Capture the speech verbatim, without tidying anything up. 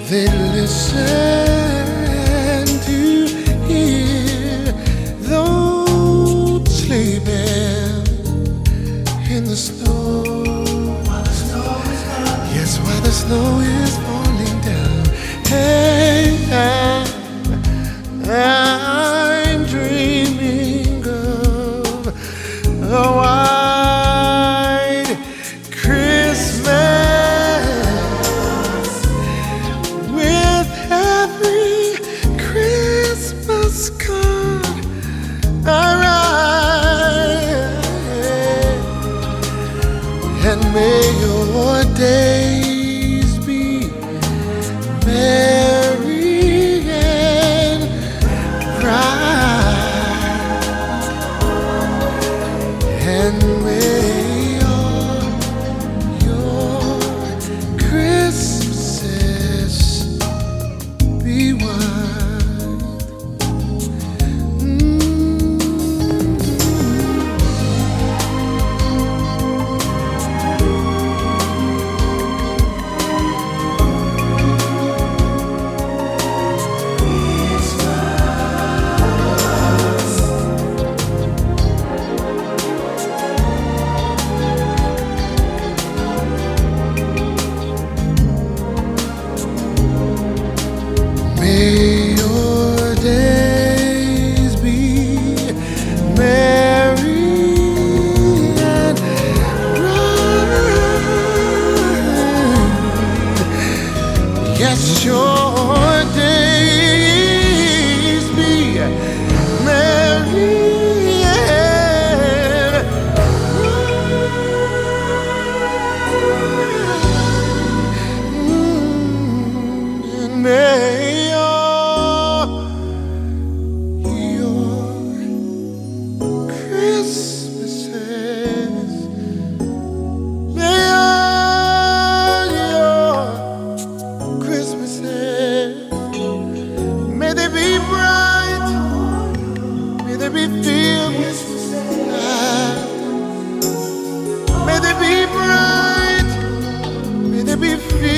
They listen to hear those sleeping in the snow. Yes, while the snow is falling down. Hey, I'm, I'm dreaming of a white Christmas with every Christmas card I write. And may your days be merry and bright, and may all your Christmases be white. Mm. May your days be merry and bright. Yes, your days be merry and bright. And may May they be filled with laughter. May they be bright. May they be filled